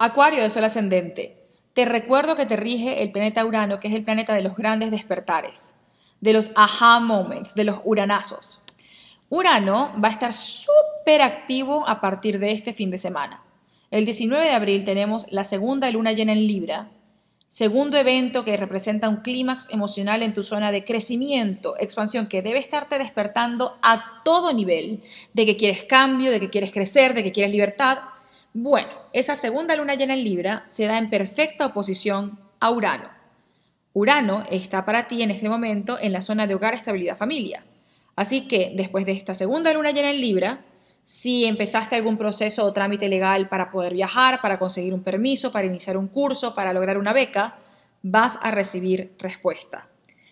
Acuario de Sol ascendente. Te recuerdo que te rige el planeta Urano, que es el planeta de los grandes despertares, de los aha moments, de los uranazos. Urano va a estar súper activo a partir de este fin de semana. El 19 de abril tenemos la segunda luna llena en Libra, segundo evento que representa un clímax emocional en tu zona de crecimiento, expansión, que debe estarte despertando a todo nivel, de que quieres cambio, de que quieres crecer, de que quieres libertad. Bueno, esa segunda luna llena en Libra se da en perfecta oposición a Urano. Urano está para ti en este momento en la zona de hogar, estabilidad, familia. Así que después de esta segunda luna llena en Libra, si empezaste algún proceso o trámite legal para poder viajar, para conseguir un permiso, para iniciar un curso, para lograr una beca, vas a recibir respuesta.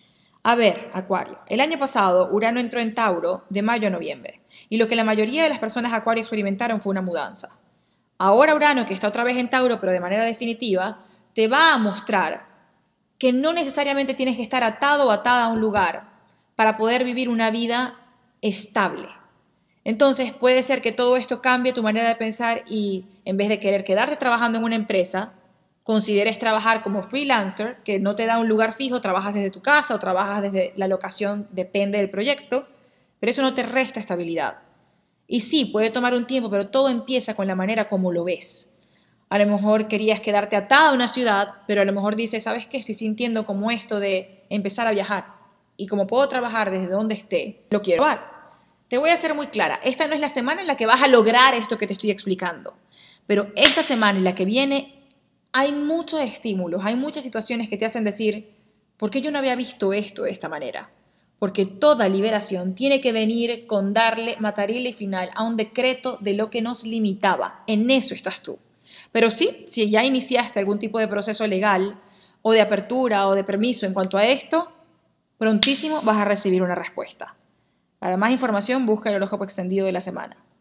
A ver, Acuario, el año pasado Urano entró en Tauro de mayo a noviembre y lo que la mayoría de las personas Acuario experimentaron fue una mudanza. Ahora Urano, que está otra vez en Tauro, pero de manera definitiva, te va a mostrar que no necesariamente tienes que estar atado o atada a un lugar para poder vivir una vida estable. Entonces puede ser que todo esto cambie tu manera de pensar y en vez de querer quedarte trabajando en una empresa, consideres trabajar como freelancer, que no te da un lugar fijo, trabajas desde tu casa o trabajas desde la locación, depende del proyecto, pero eso no te resta estabilidad. Y sí, puede tomar un tiempo, pero todo empieza con la manera como lo ves. A lo mejor querías quedarte atada a una ciudad, pero a lo mejor dices, ¿sabes qué? Estoy sintiendo como esto de empezar a viajar. Y como puedo trabajar desde donde esté, lo quiero probar. Te voy a ser muy clara, esta no es la semana en la que vas a lograr esto que te estoy explicando. Pero esta semana y la que viene hay muchos estímulos, hay muchas situaciones que te hacen decir, ¿por qué yo no había visto esto de esta manera? Porque toda liberación tiene que venir con darle material final a un decreto de lo que nos limitaba. En eso estás tú. Pero sí, si ya iniciaste algún tipo de proceso legal o de apertura o de permiso en cuanto a esto, prontísimo vas a recibir una respuesta. Para más información, busca el horóscopo extendido de la semana.